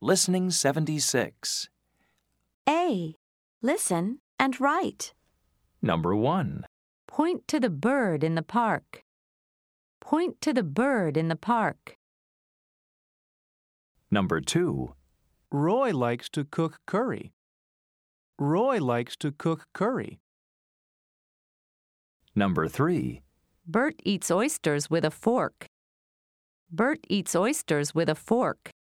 Listening 76. A. Listen and write. Number 1. Point to the bird in the park. Point to the bird in the park. Number 2. Roy likes to cook curry. Roy likes to cook curry. Number 3. Bert eats oysters with a fork. Bert eats oysters with a fork.